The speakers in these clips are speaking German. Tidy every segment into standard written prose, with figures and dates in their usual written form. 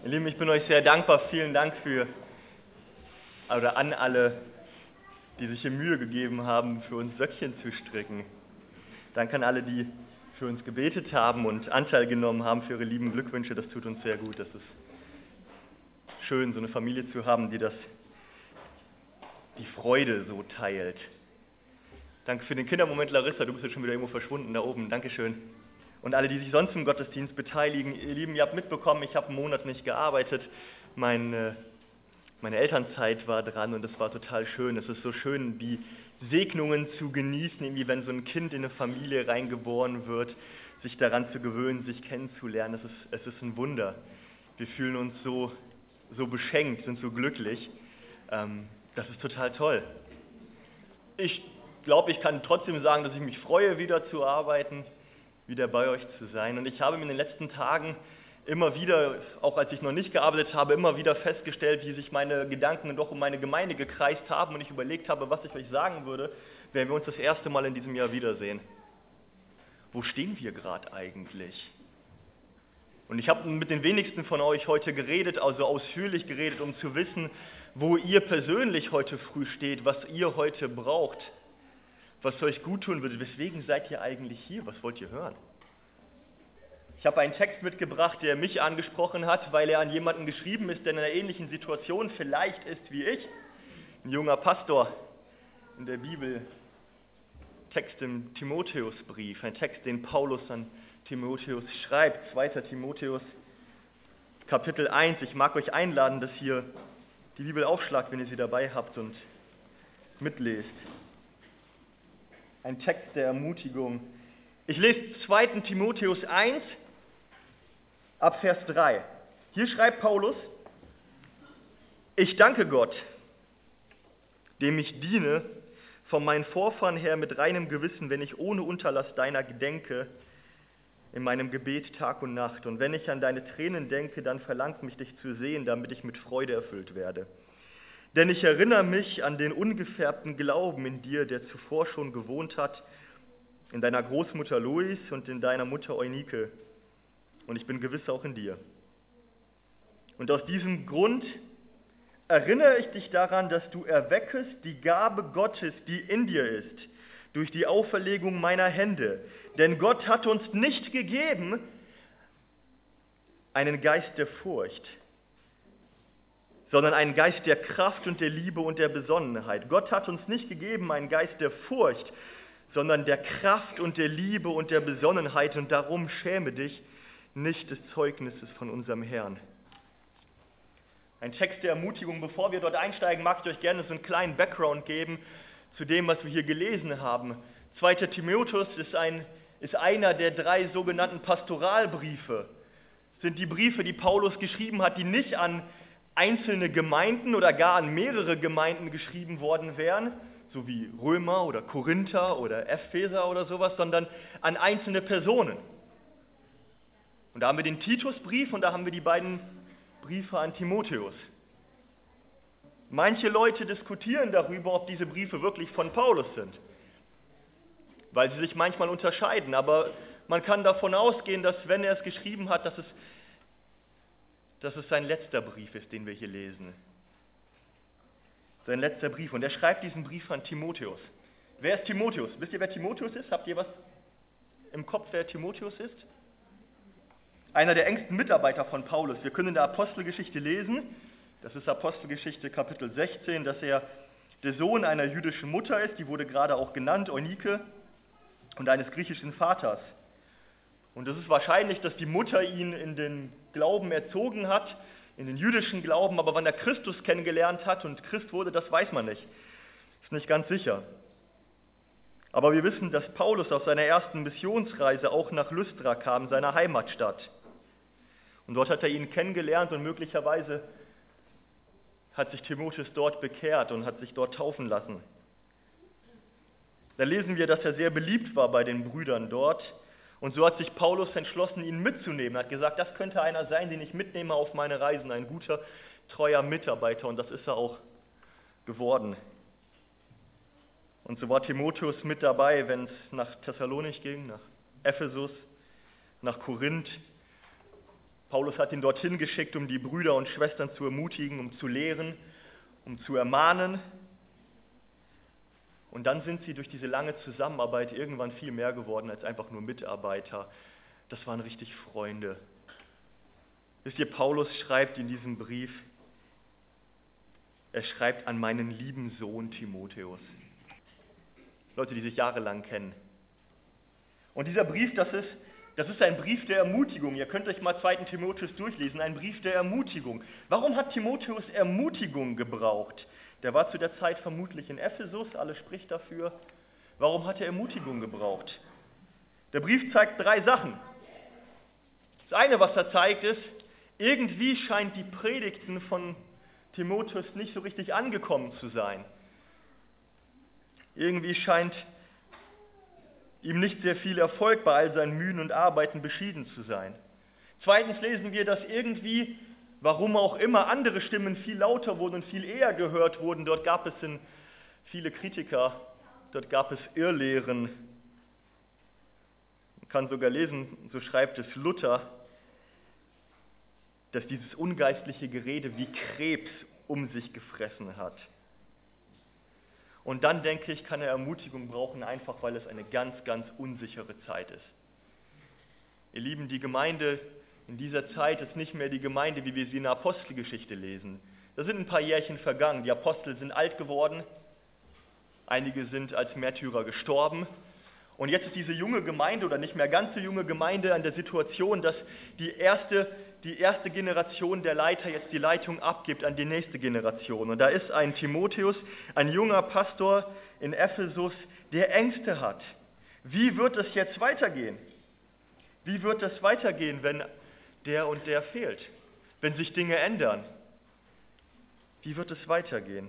Ihr Lieben, ich bin euch sehr dankbar. Vielen Dank an alle, die sich hier Mühe gegeben haben, für uns Söckchen zu stricken. Danke an alle, die für uns gebetet haben und Anteil genommen haben, für ihre lieben Glückwünsche. Das tut uns sehr gut. Das ist schön, so eine Familie zu haben, die die Freude so teilt. Danke für den Kindermoment, Larissa. Du bist jetzt schon wieder irgendwo verschwunden da oben. Dankeschön. Und alle, die sich sonst im Gottesdienst beteiligen. Ihr Lieben, ihr habt mitbekommen, ich habe einen Monat nicht gearbeitet. Meine Elternzeit war dran und es war total schön. Es ist so schön, die Segnungen zu genießen, irgendwie wenn so ein Kind in eine Familie reingeboren wird, sich daran zu gewöhnen, sich kennenzulernen. Es ist ein Wunder. Wir fühlen uns so beschenkt, sind so glücklich. Das ist total toll. Ich glaube, ich kann trotzdem sagen, dass ich mich freue, wieder zu arbeiten, wieder bei euch zu sein. Und ich habe mir in den letzten Tagen immer wieder, auch als ich noch nicht gearbeitet habe, immer wieder festgestellt, wie sich meine Gedanken doch um meine Gemeinde gekreist haben und ich überlegt habe, was ich euch sagen würde, wenn wir uns das erste Mal in diesem Jahr wiedersehen. Wo stehen wir gerade eigentlich? Und ich habe mit den wenigsten von euch heute geredet, also ausführlich geredet, um zu wissen, wo ihr persönlich heute früh steht, was ihr heute braucht, was euch gut tun würde. Weswegen seid ihr eigentlich hier? Was wollt ihr hören? Ich habe einen Text mitgebracht, der mich angesprochen hat, weil er an jemanden geschrieben ist, der in einer ähnlichen Situation vielleicht ist wie ich. Ein junger Pastor in der Bibel. Text im Timotheusbrief, ein Text, den Paulus an Timotheus schreibt. 2. Timotheus, Kapitel 1. Ich mag euch einladen, dass ihr die Bibel aufschlagt, wenn ihr sie dabei habt und mitlest. Ein Text der Ermutigung. Ich lese 2. Timotheus 1, ab Vers 3. Hier schreibt Paulus: Ich danke Gott, dem ich diene, von meinen Vorfahren her mit reinem Gewissen, wenn ich ohne Unterlass deiner gedenke, in meinem Gebet Tag und Nacht. Und wenn ich an deine Tränen denke, dann verlangt mich, dich zu sehen, damit ich mit Freude erfüllt werde. Denn ich erinnere mich an den ungefärbten Glauben in dir, der zuvor schon gewohnt hat, in deiner Großmutter Lois und in deiner Mutter Eunike. Und ich bin gewiss auch in dir. Und aus diesem Grund erinnere ich dich daran, dass du erweckest die Gabe Gottes, die in dir ist, durch die Auferlegung meiner Hände. Denn Gott hat uns nicht gegeben einen Geist der Furcht, sondern einen Geist der Kraft und der Liebe und der Besonnenheit. Gott hat uns nicht gegeben einen Geist der Furcht, sondern der Kraft und der Liebe und der Besonnenheit. Und darum schäme dich nicht des Zeugnisses von unserem Herrn. Ein Text der Ermutigung. Bevor wir dort einsteigen, mag ich euch gerne so einen kleinen Background geben zu dem, was wir hier gelesen haben. 2. Timotheus ist einer der 3 sogenannten Pastoralbriefe. Das sind die Briefe, die Paulus geschrieben hat, die nicht an einzelne Gemeinden oder gar an mehrere Gemeinden geschrieben worden wären, so wie Römer oder Korinther oder Epheser oder sowas, sondern an einzelne Personen. Und da haben wir den Titusbrief und da haben wir die beiden Briefe an Timotheus. Manche Leute diskutieren darüber, ob diese Briefe wirklich von Paulus sind, weil sie sich manchmal unterscheiden, aber man kann davon ausgehen, dass wenn er es geschrieben hat, dass es sein letzter Brief ist, den wir hier lesen. Sein letzter Brief. Und er schreibt diesen Brief an Timotheus. Wer ist Timotheus? Wisst ihr, wer Timotheus ist? Habt ihr was im Kopf, wer Timotheus ist? Einer der engsten Mitarbeiter von Paulus. Wir können in der Apostelgeschichte lesen, das ist Apostelgeschichte Kapitel 16, dass er der Sohn einer jüdischen Mutter ist, die wurde gerade auch genannt, Eunike, und eines griechischen Vaters. Und es ist wahrscheinlich, dass die Mutter ihn in den Glauben erzogen hat, in den jüdischen Glauben, aber wann er Christus kennengelernt hat und Christ wurde, das weiß man nicht. Ist nicht ganz sicher. Aber wir wissen, dass Paulus auf seiner ersten Missionsreise auch nach Lystra kam, seiner Heimatstadt. Und dort hat er ihn kennengelernt und möglicherweise hat sich Timotheus dort bekehrt und hat sich dort taufen lassen. Da lesen wir, dass er sehr beliebt war bei den Brüdern dort. Und so hat sich Paulus entschlossen, ihn mitzunehmen. Er hat gesagt, das könnte einer sein, den ich mitnehme auf meine Reisen. Ein guter, treuer Mitarbeiter. Und das ist er auch geworden. Und so war Timotheus mit dabei, wenn es nach Thessalonich ging, nach Ephesus, nach Korinth. Paulus hat ihn dorthin geschickt, um die Brüder und Schwestern zu ermutigen, um zu lehren, um zu ermahnen. Und dann sind sie durch diese lange Zusammenarbeit irgendwann viel mehr geworden als einfach nur Mitarbeiter. Das waren richtig Freunde. Wisst ihr, Paulus schreibt in diesem Brief, er schreibt an meinen lieben Sohn Timotheus. Leute, die sich jahrelang kennen. Und dieser Brief, das ist ein Brief der Ermutigung. Ihr könnt euch mal 2. Timotheus durchlesen, ein Brief der Ermutigung. Warum hat Timotheus Ermutigung gebraucht? Der war zu der Zeit vermutlich in Ephesus, alles spricht dafür. Warum hat er Ermutigung gebraucht? Der Brief zeigt 3 Sachen. Das eine, was er zeigt, ist, irgendwie scheint die Predigten von Timotheus nicht so richtig angekommen zu sein. Irgendwie scheint ihm nicht sehr viel Erfolg bei all seinen Mühen und Arbeiten beschieden zu sein. Zweitens lesen wir, dass irgendwie, warum auch immer, andere Stimmen viel lauter wurden und viel eher gehört wurden. Dort gab es viele Kritiker, dort gab es Irrlehren. Man kann sogar lesen, so schreibt es Luther, dass dieses ungeistliche Gerede wie Krebs um sich gefressen hat. Und dann, denke ich, kann er Ermutigung brauchen, einfach weil es eine ganz, ganz unsichere Zeit ist. Ihr Lieben, die Gemeinde in dieser Zeit ist nicht mehr die Gemeinde, wie wir sie in der Apostelgeschichte lesen. Da sind ein paar Jährchen vergangen, die Apostel sind alt geworden, einige sind als Märtyrer gestorben. Und jetzt ist diese junge Gemeinde oder nicht mehr ganz so junge Gemeinde an der Situation, dass die erste Generation der Leiter jetzt die Leitung abgibt an die nächste Generation. Und da ist ein Timotheus, ein junger Pastor in Ephesus, der Ängste hat. Wie wird es jetzt weitergehen? Wie wird es weitergehen, wenn der und der fehlt? Wenn sich Dinge ändern? Wie wird es weitergehen?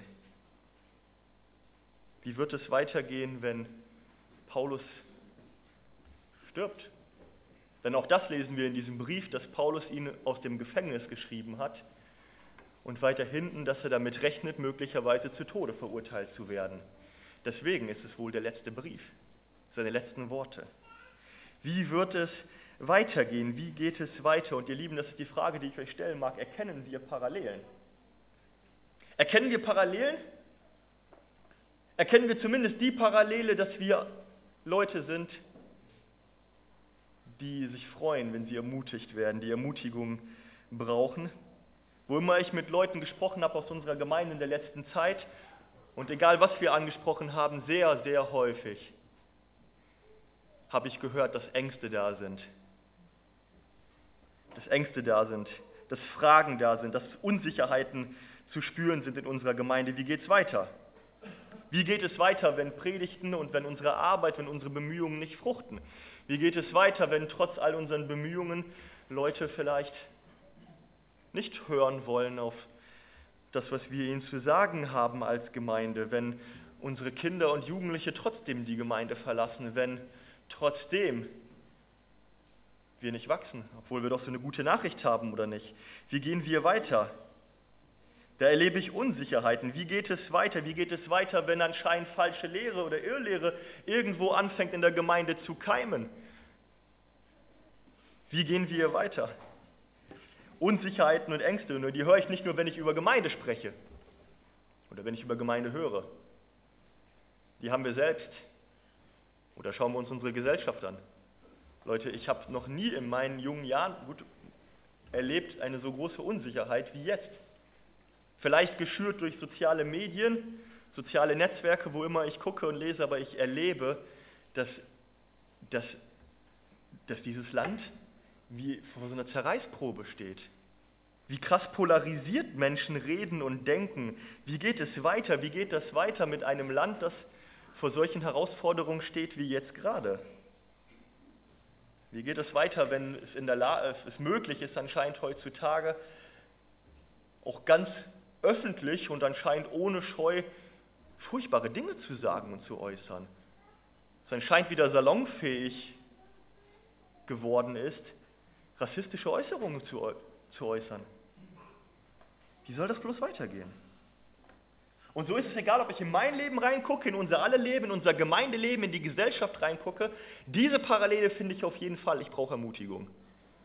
Wie wird es weitergehen, wenn Paulus stirbt? Denn auch das lesen wir in diesem Brief, dass Paulus ihn aus dem Gefängnis geschrieben hat und weiter hinten, dass er damit rechnet, möglicherweise zu Tode verurteilt zu werden. Deswegen ist es wohl der letzte Brief, seine letzten Worte. Wie wird es weitergehen? Wie geht es weiter? Und ihr Lieben, das ist die Frage, die ich euch stellen mag. Erkennen wir Parallelen? Erkennen wir Parallelen? Erkennen wir zumindest die Parallele, dass wir Leute sind, die sich freuen, wenn sie ermutigt werden, die Ermutigung brauchen. Wo immer ich mit Leuten gesprochen habe aus unserer Gemeinde in der letzten Zeit, und egal was wir angesprochen haben, sehr, sehr häufig habe ich gehört, dass Ängste da sind. Dass Ängste da sind, dass Fragen da sind, dass Unsicherheiten zu spüren sind in unserer Gemeinde. Wie geht es weiter? Wie geht es weiter, wenn Predigten und wenn unsere Arbeit, wenn unsere Bemühungen nicht fruchten? Wie geht es weiter, wenn trotz all unseren Bemühungen Leute vielleicht nicht hören wollen auf das, was wir ihnen zu sagen haben als Gemeinde? Wenn unsere Kinder und Jugendliche trotzdem die Gemeinde verlassen? Wenn trotzdem wir nicht wachsen, obwohl wir doch so eine gute Nachricht haben oder nicht? Wie gehen wir weiter? Da erlebe ich Unsicherheiten. Wie geht es weiter? Wie geht es weiter, wenn anscheinend falsche Lehre oder Irrlehre irgendwo anfängt in der Gemeinde zu keimen? Wie gehen wir weiter? Unsicherheiten und Ängste, und die höre ich nicht nur, wenn ich über Gemeinde spreche oder wenn ich über Gemeinde höre. Die haben wir selbst. Oder schauen wir uns unsere Gesellschaft an. Leute, ich habe noch nie in meinen jungen Jahren erlebt eine so große Unsicherheit wie jetzt. Vielleicht geschürt durch soziale Medien, soziale Netzwerke, wo immer ich gucke und lese, aber ich erlebe, dass dieses Land wie vor so einer Zerreißprobe steht. Wie krass polarisiert Menschen reden und denken. Wie geht es weiter? Wie geht das weiter mit einem Land, das vor solchen Herausforderungen steht wie jetzt gerade? Wie geht es weiter, wenn es möglich ist, anscheinend heutzutage auch ganz öffentlich und anscheinend ohne Scheu furchtbare Dinge zu sagen und zu äußern? Es anscheinend wieder salonfähig geworden ist, rassistische Äußerungen zu äußern. Wie soll das bloß weitergehen? Und so ist es egal, ob ich in mein Leben reingucke, in unser aller Leben, in unser Gemeindeleben, in die Gesellschaft reingucke. Diese Parallele finde ich auf jeden Fall. Ich brauche Ermutigung.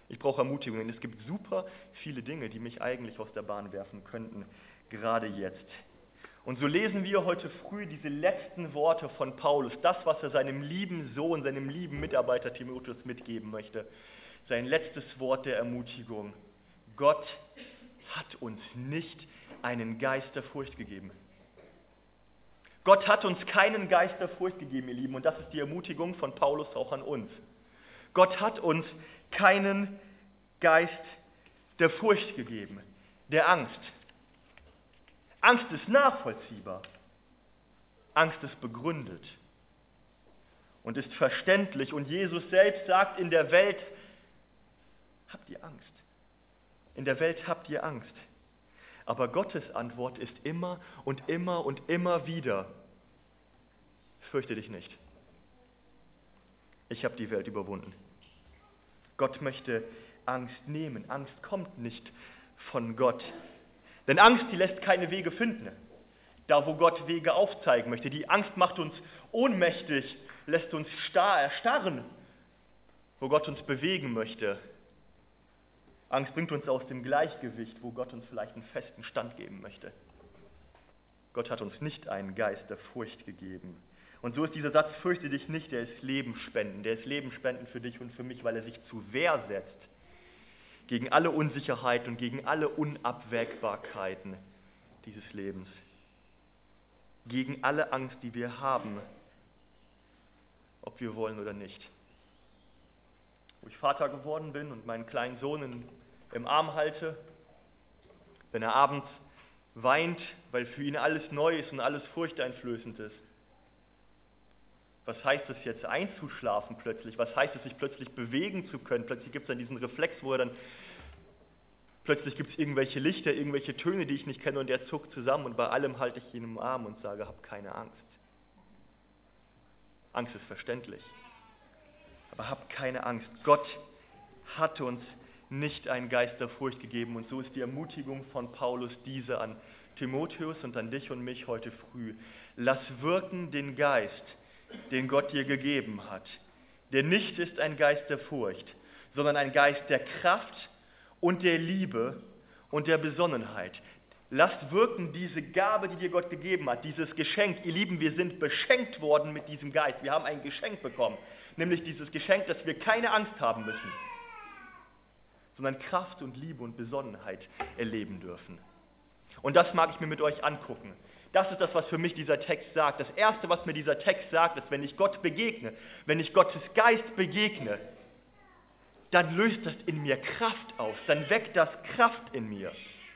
Ich brauche Ermutigung, denn es gibt super viele Dinge, die mich eigentlich aus der Bahn werfen könnten, gerade jetzt. Und so lesen wir heute früh diese letzten Worte von Paulus, das, was er seinem lieben Sohn, seinem lieben Mitarbeiter Timotheus mitgeben möchte. Sein letztes Wort der Ermutigung. Gott hat uns nicht einen Geist der Furcht gegeben. Gott hat uns keinen Geist der Furcht gegeben, ihr Lieben, und das ist die Ermutigung von Paulus auch an uns. Gott hat uns keinen Geist der Furcht gegeben, der Angst. Angst ist nachvollziehbar. Angst ist begründet und ist verständlich. Und Jesus selbst sagt, in der Welt habt ihr Angst. In der Welt habt ihr Angst. Aber Gottes Antwort ist immer und immer und immer wieder, fürchte dich nicht. Ich habe die Welt überwunden. Gott möchte Angst nehmen. Angst kommt nicht von Gott. Denn Angst, die lässt keine Wege finden. Da, wo Gott Wege aufzeigen möchte. Die Angst macht uns ohnmächtig, lässt uns erstarren, wo Gott uns bewegen möchte. Angst bringt uns aus dem Gleichgewicht, wo Gott uns vielleicht einen festen Stand geben möchte. Gott hat uns nicht einen Geist der Furcht gegeben. Und so ist dieser Satz, fürchte dich nicht, der ist Leben spenden. Der ist Leben spenden für dich und für mich, weil er sich zur Wehr setzt gegen alle Unsicherheit und gegen alle Unabwägbarkeiten dieses Lebens. Gegen alle Angst, die wir haben, ob wir wollen oder nicht. Wo ich Vater geworden bin und meinen kleinen Sohn im Arm halte, wenn er abends weint, weil für ihn alles neu ist und alles furchteinflößend ist. Was heißt es jetzt einzuschlafen plötzlich? Was heißt es, sich plötzlich bewegen zu können? Plötzlich gibt es dann diesen Reflex, wo er dann plötzlich gibt es irgendwelche Lichter, irgendwelche Töne, die ich nicht kenne, und er zuckt zusammen und bei allem halte ich ihn im Arm und sage, hab keine Angst. Angst ist verständlich. Aber hab keine Angst. Gott hat uns nicht einen Geist der Furcht gegeben, und so ist die Ermutigung von Paulus diese an Timotheus und an dich und mich heute früh. Lass wirken den Geist, den Gott dir gegeben hat, der nicht ist ein Geist der Furcht, sondern ein Geist der Kraft und der Liebe und der Besonnenheit. Lasst wirken diese Gabe, die dir Gott gegeben hat, dieses Geschenk. Ihr Lieben, wir sind beschenkt worden mit diesem Geist. Wir haben ein Geschenk bekommen, nämlich dieses Geschenk, dass wir keine Angst haben müssen, sondern Kraft und Liebe und Besonnenheit erleben dürfen. Und das mag ich mir mit euch angucken. Das ist das, was für mich dieser Text sagt. Das Erste, was mir dieser Text sagt, ist, wenn ich Gott begegne, wenn ich Gottes Geist begegne, dann löst das in mir Kraft aus, dann weckt das Kraft in mir.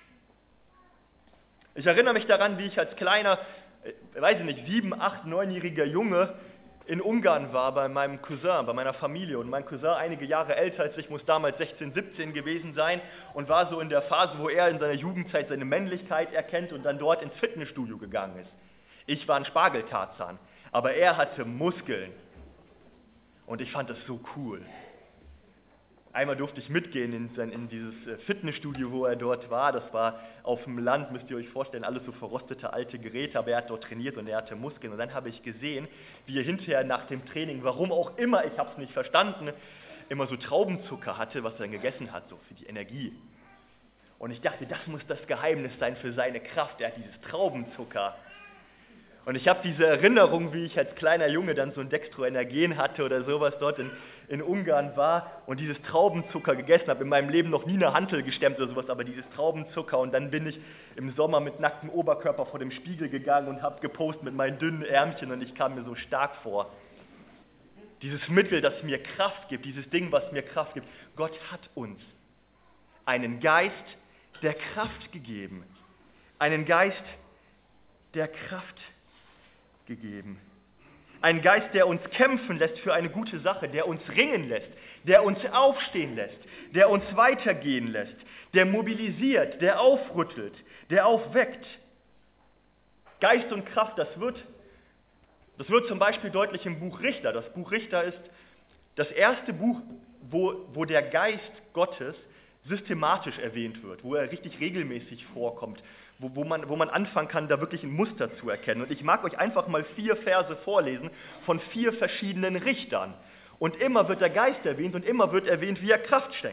Ich erinnere mich daran, wie ich als kleiner, 7-, 8-, 9-jähriger Junge in Ungarn war bei meinem Cousin, bei meiner Familie. Und mein Cousin, einige Jahre älter als ich, muss damals 16, 17 gewesen sein und war so in der Phase, wo er in seiner Jugendzeit seine Männlichkeit erkennt und dann dort ins Fitnessstudio gegangen ist. Ich war ein Spargeltarzan, aber er hatte Muskeln und ich fand das so cool. Einmal durfte ich mitgehen in dieses Fitnessstudio, wo er dort war. Das war auf dem Land, müsst ihr euch vorstellen, alles so verrostete alte Geräte, aber er hat dort trainiert und er hatte Muskeln. Und dann habe ich gesehen, wie er hinterher nach dem Training, warum auch immer, ich habe es nicht verstanden, immer so Traubenzucker hatte, was er dann gegessen hat, so für die Energie. Und ich dachte, das muss das Geheimnis sein für seine Kraft. Er hat dieses Traubenzucker. Und ich habe diese Erinnerung, wie ich als kleiner Junge dann so ein Dextroenergen hatte oder sowas dort in Ungarn war und dieses Traubenzucker gegessen habe. In meinem Leben noch nie eine Hantel gestemmt oder sowas, aber dieses Traubenzucker. Und dann bin ich im Sommer mit nacktem Oberkörper vor dem Spiegel gegangen und habe gepostet mit meinen dünnen Ärmchen und ich kam mir so stark vor. Dieses Mittel, das mir Kraft gibt, dieses Ding, was mir Kraft gibt. Gott hat uns einen Geist der Kraft gegeben. Einen Geist der Kraft gegeben. Ein Geist, der uns kämpfen lässt für eine gute Sache, der uns ringen lässt, der uns aufstehen lässt, der uns weitergehen lässt, der mobilisiert, der aufrüttelt, der aufweckt. Geist und Kraft, das wird zum Beispiel deutlich im Buch Richter. Das Buch Richter ist das erste Buch, wo der Geist Gottes systematisch erwähnt wird, wo er richtig regelmäßig vorkommt, wo man anfangen kann, da wirklich ein Muster zu erkennen. Und ich mag euch einfach mal 4 Verse vorlesen von 4 verschiedenen Richtern. Und immer wird der Geist erwähnt und immer wird erwähnt, wie er Kraft schenkt.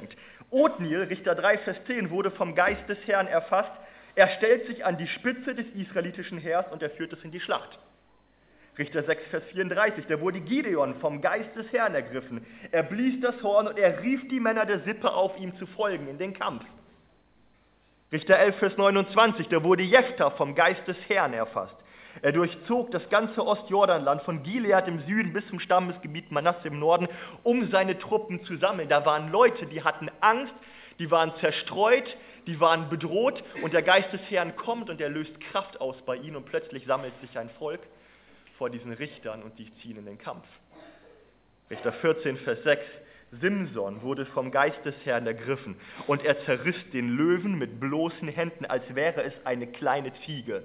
Othniel, Richter 3, Vers 10, wurde vom Geist des Herrn erfasst. Er stellt sich an die Spitze des israelitischen Heers und er führt es in die Schlacht. Richter 6, Vers 34, da wurde Gideon vom Geist des Herrn ergriffen. Er blies das Horn und er rief die Männer der Sippe auf, ihm zu folgen in den Kampf. Richter 11, Vers 29, da wurde Jephthah vom Geist des Herrn erfasst. Er durchzog das ganze Ostjordanland von Gilead im Süden bis zum Stammesgebiet Manasse im Norden, um seine Truppen zu sammeln. Da waren Leute, die hatten Angst, die waren zerstreut, die waren bedroht und der Geist des Herrn kommt und er löst Kraft aus bei ihnen und plötzlich sammelt sich ein Volk vor diesen Richtern und die ziehen in den Kampf. Richter 14, Vers 6, Simson wurde vom Geist des Herrn ergriffen und er zerriss den Löwen mit bloßen Händen, als wäre es eine kleine Ziege.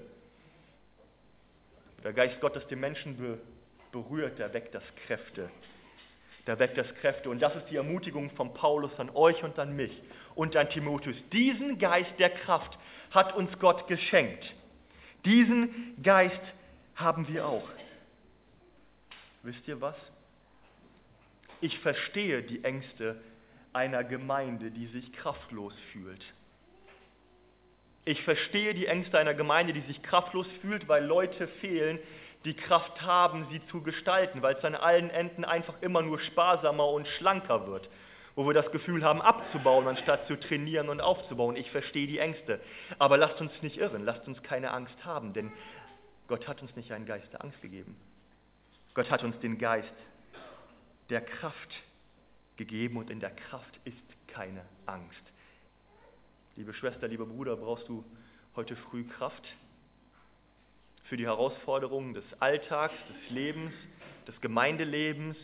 Der Geist Gottes den Menschen berührt, der weckt das Kräfte. Der weckt das Kräfte. Und das ist die Ermutigung von Paulus an euch und an mich und an Timotheus. Diesen Geist der Kraft hat uns Gott geschenkt. Diesen Geist haben wir auch. Wisst ihr was? Ich verstehe die Ängste einer Gemeinde, die sich kraftlos fühlt. Ich verstehe die Ängste einer Gemeinde, die sich kraftlos fühlt, weil Leute fehlen, die Kraft haben, sie zu gestalten, weil es an allen Enden einfach immer nur sparsamer und schlanker wird, wo wir das Gefühl haben, abzubauen, anstatt zu trainieren und aufzubauen. Ich verstehe die Ängste, aber lasst uns nicht irren, lasst uns keine Angst haben, denn Gott hat uns nicht einen Geist der Angst gegeben. Gott hat uns den Geist der Kraft gegeben und in der Kraft ist keine Angst. Liebe Schwester, lieber Bruder, brauchst du heute früh Kraft für die Herausforderungen des Alltags, des Lebens, des Gemeindelebens?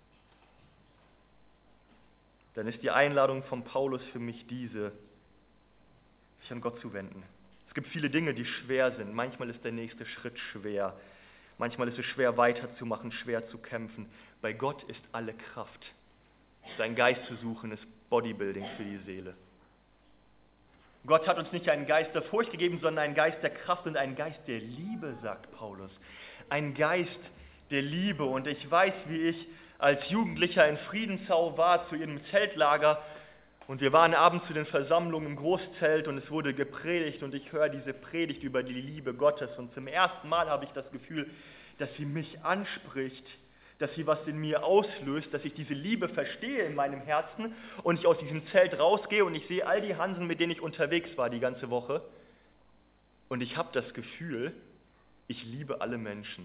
Dann ist die Einladung von Paulus für mich diese, sich an Gott zu wenden. Es gibt viele Dinge, die schwer sind. Manchmal ist der nächste Schritt schwer. Manchmal ist es schwer weiterzumachen, schwer zu kämpfen. Bei Gott ist alle Kraft. Sein Geist zu suchen ist Bodybuilding für die Seele. Gott hat uns nicht einen Geist der Furcht gegeben, sondern einen Geist der Kraft und einen Geist der Liebe, sagt Paulus. Ein Geist der Liebe. Und ich weiß, wie ich als Jugendlicher in Friedensau war, zu ihrem Zeltlager. Und wir waren abends zu den Versammlungen im Großzelt und es wurde gepredigt. Und ich höre diese Predigt über die Liebe Gottes. Und zum ersten Mal habe ich das Gefühl, dass sie mich anspricht, dass sie was in mir auslöst, dass ich diese Liebe verstehe in meinem Herzen und ich aus diesem Zelt rausgehe und ich sehe all die Hansen, mit denen ich unterwegs war die ganze Woche und ich habe das Gefühl, ich liebe alle Menschen.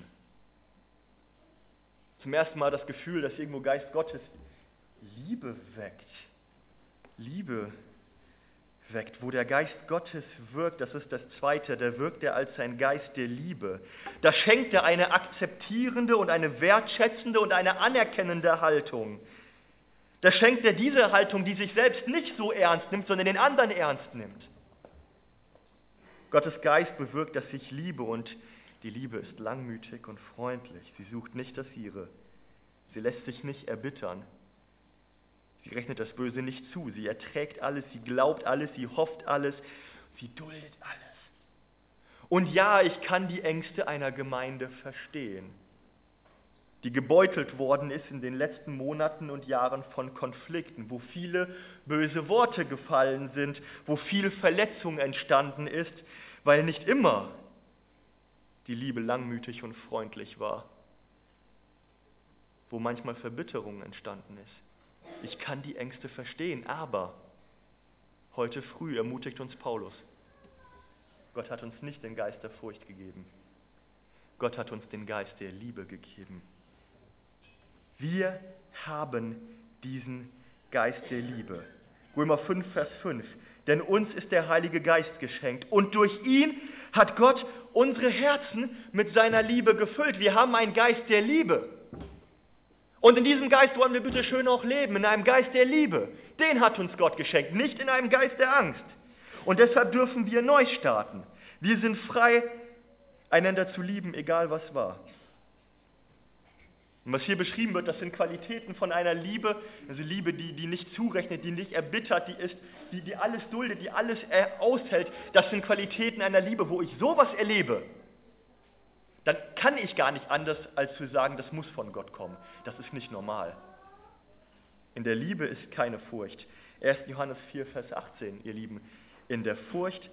Zum ersten Mal das Gefühl, dass irgendwo Geist Gottes Liebe weckt. Liebe weckt. Wo der Geist Gottes wirkt, das ist das Zweite, da wirkt er als ein Geist der Liebe. Da schenkt er eine akzeptierende und eine wertschätzende und eine anerkennende Haltung. Da schenkt er diese Haltung, die sich selbst nicht so ernst nimmt, sondern den anderen ernst nimmt. Gottes Geist bewirkt, dass ich liebe und die Liebe ist langmütig und freundlich. Sie sucht nicht das Ihre. Sie lässt sich nicht erbittern. Sie rechnet das Böse nicht zu, sie erträgt alles, sie glaubt alles, sie hofft alles, sie duldet alles. Und ja, ich kann die Ängste einer Gemeinde verstehen, die gebeutelt worden ist in den letzten Monaten und Jahren von Konflikten, wo viele böse Worte gefallen sind, wo viel Verletzung entstanden ist, weil nicht immer die Liebe langmütig und freundlich war, wo manchmal Verbitterung entstanden ist. Ich kann die Ängste verstehen, aber heute früh ermutigt uns Paulus. Gott hat uns nicht den Geist der Furcht gegeben. Gott hat uns den Geist der Liebe gegeben. Wir haben diesen Geist der Liebe. Römer 5, Vers 5. Denn uns ist der Heilige Geist geschenkt und durch ihn hat Gott unsere Herzen mit seiner Liebe gefüllt. Wir haben einen Geist der Liebe. Und in diesem Geist wollen wir bitte schön auch leben, in einem Geist der Liebe. Den hat uns Gott geschenkt, nicht in einem Geist der Angst. Und deshalb dürfen wir neu starten. Wir sind frei, einander zu lieben, egal was war. Und was hier beschrieben wird, das sind Qualitäten von einer Liebe, also Liebe, die nicht zurechnet, die nicht erbittert, die alles duldet, die alles aushält. Das sind Qualitäten einer Liebe, wo ich sowas erlebe. Dann kann ich gar nicht anders, als zu sagen, das muss von Gott kommen. Das ist nicht normal. In der Liebe ist keine Furcht. 1. Johannes 4, Vers 18, ihr Lieben, Furcht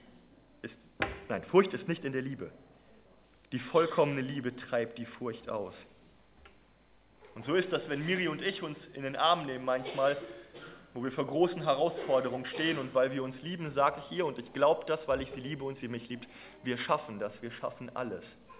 ist nicht in der Liebe. Die vollkommene Liebe treibt die Furcht aus. Und so ist das, wenn Miri und ich uns in den Arm nehmen manchmal, wo wir vor großen Herausforderungen stehen und weil wir uns lieben, sage ich ihr, und ich glaube das, weil ich sie liebe und sie mich liebt, wir schaffen das, wir schaffen alles.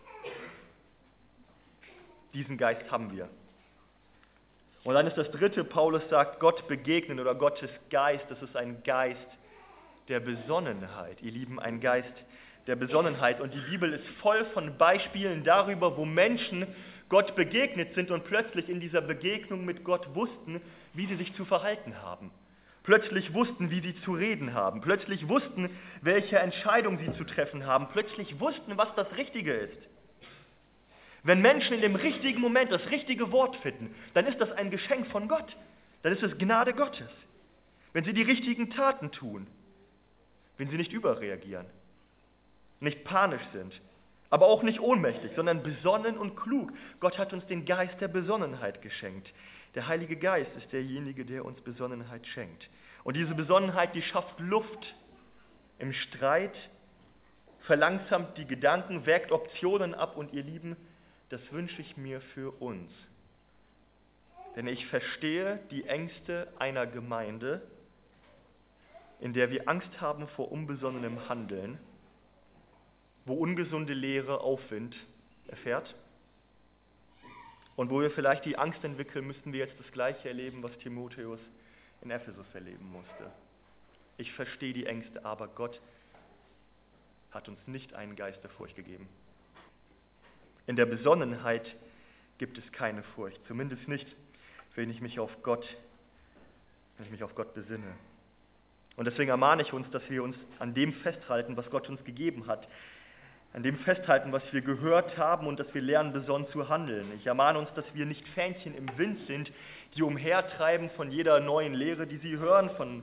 Diesen Geist haben wir. Und dann ist das dritte, Paulus sagt, Gott begegnen oder Gottes Geist, das ist ein Geist der Besonnenheit. Ihr Lieben, ein Geist der Besonnenheit. Und die Bibel ist voll von Beispielen darüber, wo Menschen Gott begegnet sind und plötzlich in dieser Begegnung mit Gott wussten, wie sie sich zu verhalten haben. Plötzlich wussten, wie sie zu reden haben. Plötzlich wussten, welche Entscheidung sie zu treffen haben. Plötzlich wussten, was das Richtige ist. Wenn Menschen in dem richtigen Moment das richtige Wort finden, dann ist das ein Geschenk von Gott. Dann ist es Gnade Gottes. Wenn sie die richtigen Taten tun, wenn sie nicht überreagieren, nicht panisch sind, aber auch nicht ohnmächtig, sondern besonnen und klug. Gott hat uns den Geist der Besonnenheit geschenkt. Der Heilige Geist ist derjenige, der uns Besonnenheit schenkt. Und diese Besonnenheit, die schafft Luft im Streit, verlangsamt die Gedanken, wägt Optionen ab und ihr Lieben, das wünsche ich mir für uns. Denn ich verstehe die Ängste einer Gemeinde, in der wir Angst haben vor unbesonnenem Handeln, wo ungesunde Lehre Aufwind erfährt und wo wir vielleicht die Angst entwickeln, müssten wir jetzt das Gleiche erleben, was Timotheus in Ephesus erleben musste. Ich verstehe die Ängste, aber Gott hat uns nicht einen Geist der Furcht gegeben. In der Besonnenheit gibt es keine Furcht, zumindest nicht, wenn ich mich auf Gott besinne. Und deswegen ermahne ich uns, dass wir uns an dem festhalten, was Gott uns gegeben hat, an dem festhalten, was wir gehört haben und dass wir lernen, besonnen zu handeln. Ich ermahne uns, dass wir nicht Fähnchen im Wind sind, die umhertreiben von jeder neuen Lehre, die sie hören, von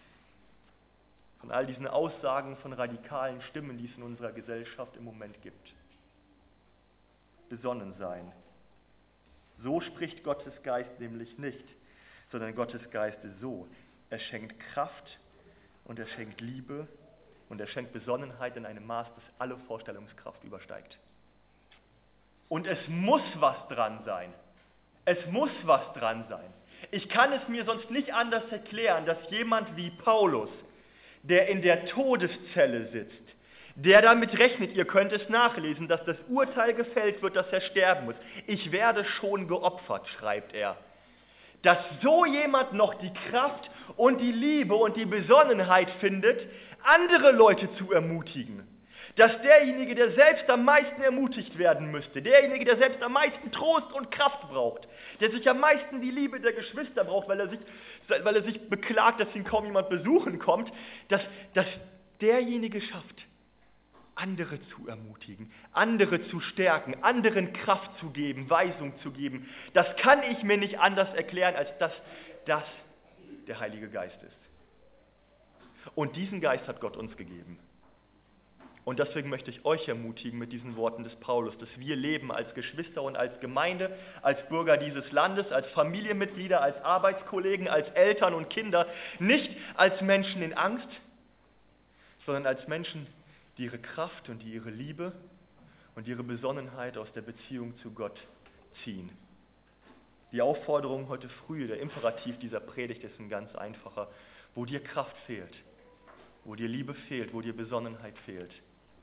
all diesen Aussagen von radikalen Stimmen, die es in unserer Gesellschaft im Moment gibt. Besonnen sein. So spricht Gottes Geist nämlich nicht, sondern Gottes Geist ist so. Er schenkt Kraft und er schenkt Liebe und er schenkt Besonnenheit in einem Maß, das alle Vorstellungskraft übersteigt. Und es muss was dran sein. Es muss was dran sein. Ich kann es mir sonst nicht anders erklären, dass jemand wie Paulus, der in der Todeszelle sitzt, der damit rechnet, ihr könnt es nachlesen, dass das Urteil gefällt wird, dass er sterben muss. Ich werde schon geopfert, schreibt er. Dass so jemand noch die Kraft und die Liebe und die Besonnenheit findet, andere Leute zu ermutigen. Dass derjenige, der selbst am meisten ermutigt werden müsste, derjenige, der selbst am meisten Trost und Kraft braucht, der sich am meisten die Liebe der Geschwister braucht, weil er sich beklagt, dass ihn kaum jemand besuchen kommt, dass derjenige schafft, andere zu ermutigen, andere zu stärken, anderen Kraft zu geben, Weisung zu geben. Das kann ich mir nicht anders erklären, als dass das der Heilige Geist ist. Und diesen Geist hat Gott uns gegeben. Und deswegen möchte ich euch ermutigen mit diesen Worten des Paulus, dass wir leben als Geschwister und als Gemeinde, als Bürger dieses Landes, als Familienmitglieder, als Arbeitskollegen, als Eltern und Kinder, nicht als Menschen in Angst, sondern als Menschen, die ihre Kraft und die ihre Liebe und ihre Besonnenheit aus der Beziehung zu Gott ziehen. Die Aufforderung heute früh, der Imperativ dieser Predigt ist ein ganz einfacher. Wo dir Kraft fehlt, wo dir Liebe fehlt, wo dir Besonnenheit fehlt,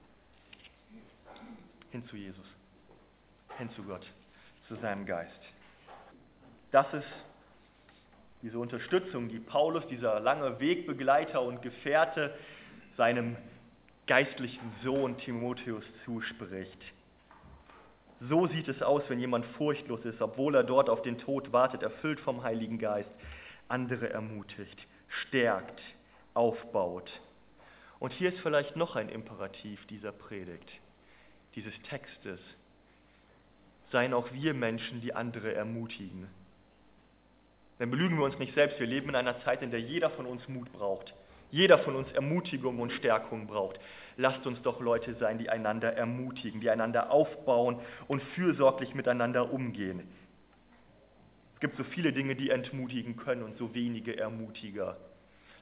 hin zu Jesus, hin zu Gott, zu seinem Geist. Das ist diese Unterstützung, die Paulus, dieser lange Wegbegleiter und Gefährte, seinem geistlichen Sohn Timotheus zuspricht. So sieht es aus, wenn jemand furchtlos ist, obwohl er dort auf den Tod wartet, erfüllt vom Heiligen Geist, andere ermutigt, stärkt, aufbaut. Und hier ist vielleicht noch ein Imperativ dieser Predigt, dieses Textes. Seien auch wir Menschen, die andere ermutigen. Denn belügen wir uns nicht selbst, wir leben in einer Zeit, in der jeder von uns Mut braucht. Jeder von uns Ermutigung und Stärkung braucht. Lasst uns doch Leute sein, die einander ermutigen, die einander aufbauen und fürsorglich miteinander umgehen. Es gibt so viele Dinge, die entmutigen können und so wenige Ermutiger.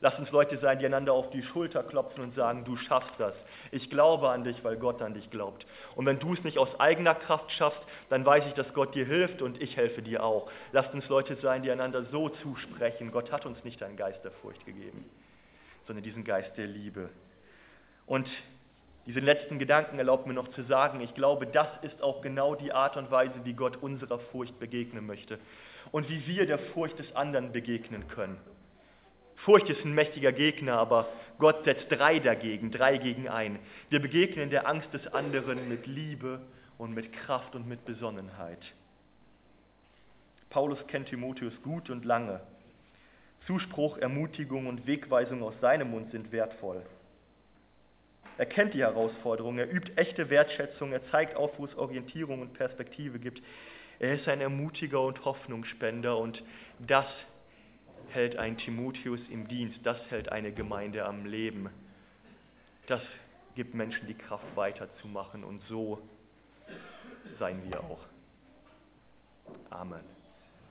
Lasst uns Leute sein, die einander auf die Schulter klopfen und sagen, du schaffst das. Ich glaube an dich, weil Gott an dich glaubt. Und wenn du es nicht aus eigener Kraft schaffst, dann weiß ich, dass Gott dir hilft und ich helfe dir auch. Lasst uns Leute sein, die einander so zusprechen. Gott hat uns nicht einen Geist der Furcht gegeben, sondern diesen Geist der Liebe. Und diesen letzten Gedanken erlaubt mir noch zu sagen, ich glaube, das ist auch genau die Art und Weise, wie Gott unserer Furcht begegnen möchte und wie wir der Furcht des anderen begegnen können. Furcht ist ein mächtiger Gegner, aber Gott setzt 3 dagegen, 3 gegen 1. Wir begegnen der Angst des anderen mit Liebe und mit Kraft und mit Besonnenheit. Paulus kennt Timotheus gut und lange. Zuspruch, Ermutigung und Wegweisung aus seinem Mund sind wertvoll. Er kennt die Herausforderungen, er übt echte Wertschätzung, er zeigt auf, wo es Orientierung und Perspektive gibt. Er ist ein Ermutiger und Hoffnungsspender und das hält ein Timotheus im Dienst, das hält eine Gemeinde am Leben. Das gibt Menschen die Kraft weiterzumachen und so seien wir auch. Amen.